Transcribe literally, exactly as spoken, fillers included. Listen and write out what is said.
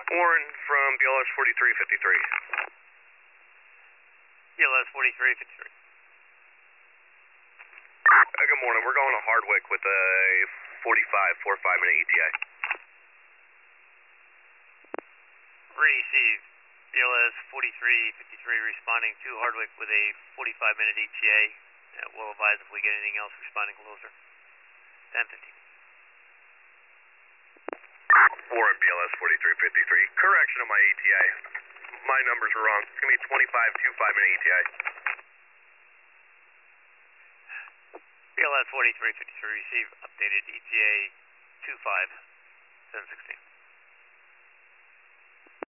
Warren from B L S forty-three fifty-three. B L S forty-three fifty-three. Uh, good morning. We're going to Hardwick with a forty-five, forty-five minute E T A. Receive. B L S forty-three fifty-three responding to Hardwick with a forty-five minute E T A. Uh, we'll advise if we get anything else responding closer. ten fifteen. Warren, B L S forty-three fifty-three. Correction of my E T A. My numbers are wrong. It's going to be twenty-five, twenty-five minute E T A. B L S forty-three fifty-three, receive updated E T A two five seven sixteen.